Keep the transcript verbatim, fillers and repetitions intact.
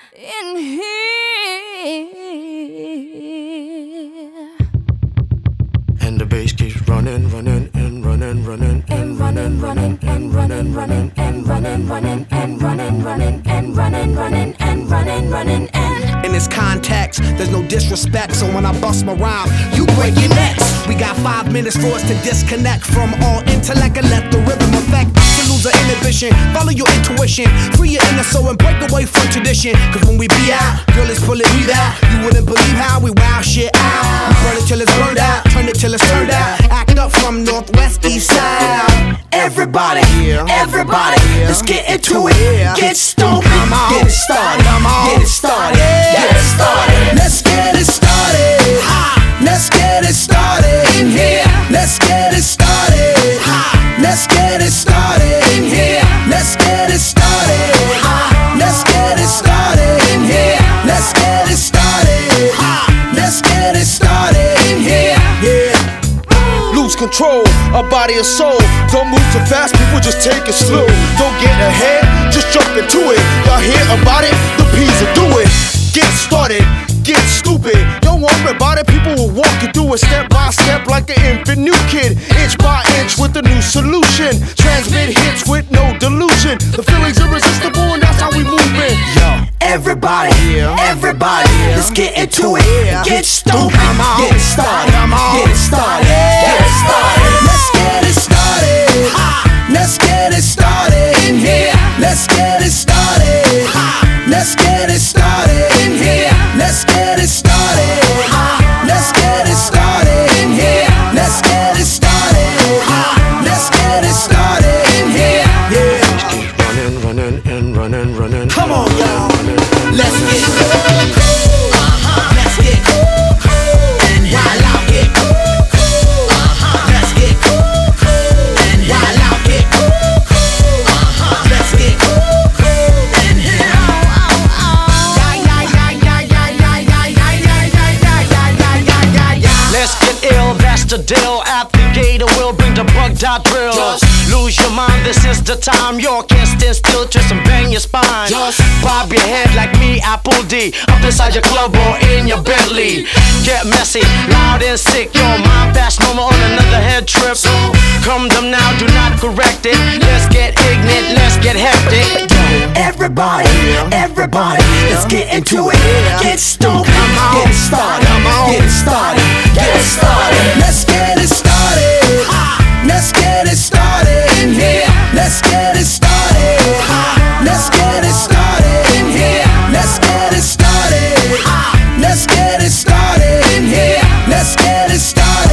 in here. And the bass keeps running, running, and running, running, and running, running, and running, running, and running, running, and running, running, and running, running, and running, running, and in this context, there's no disrespect, so when I bust my rhyme, you break your necks. We got five minutes for us to disconnect from all intellect and let the rhythm affect us to lose our inhibition. Follow your intuition, free your inner soul and break away from tradition. Cause when we be out, girl, it's pulling me out. You wouldn't believe how we wow shit out. We burn it till it's burned out, turn it till it's turned out. Act up from northwest, east side. Everybody, everybody, let's get into it. Get stoked, get it started, get it started, get it started. Let's get it started. Let's get it started in here. Let's get it started. Let's get it started in here. Let's get it started. Let's get it started in here. Let's get it started. Let's get it started in here. Yeah. Lose control of body and soul. Don't move too fast, people just take it slow. Don't get ahead, just jump into it. Y'all hear about it? The P's will do it. Get started, get stupid. Don't worry about it, people will walk you through it step by step like an infant new kid. Inch by inch with a new solution. Transmit hits with no delusion. The feeling's irresistible and that's how we move it. Yo, everybody, everybody, let's get into it. Get stupid, get it started, get it started, get it started. Let's get it started. Let's get it started in here. Let's get it started. Let's get it started in here. Let's get it started. Let's get it started in here. Let's get it started. Let's get it started in here. Yeah. Keep running, running, and running, running. Come on, y'all. Let's get cool, cool. Uh-huh. Let's get cool, cool. And while I get cool, cool. Uh-huh. Let's get cool, cool. And while I get cool, cool. Uh-huh. Let's get cool, cool. And here. Let's get ill, that's the deal. At the gate, we'll bring the bug dot drill. Just lose your mind, this is the time. You can't stand still, twist and bang your spine. Just bob your head like me, Apple D. Up inside your club or in your Bentley. Get messy, loud and sick. Your mind fast, no more on another head trip. So come them now, do not correct it. Let's get ignorant, let's get hectic. Everybody, everybody, let's get into it. Get stoked, get it started, get it started, get it started. Let's get it started. Let's get it started in here. Let's get it started. Let's get it started in here. Let's get it started. Let's get it started in here. Let's get it started.